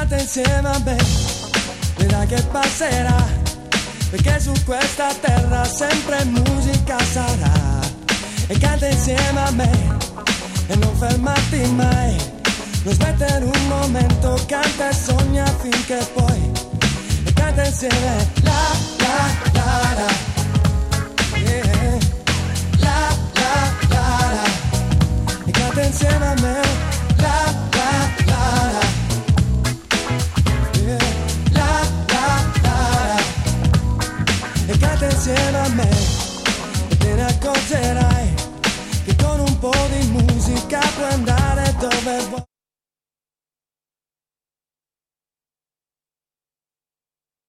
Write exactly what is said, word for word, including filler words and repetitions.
canta insieme a me, vedrai che passerà, perché su questa terra sempre musica sarà. E canta insieme a me e non fermarti mai, non smettere un momento, canta e sogna finché puoi. E canta insieme la la la la, yeah. La la la la, e canta insieme a me la la la la, yeah. La la la la, e canta insieme a me e te ne accorgerai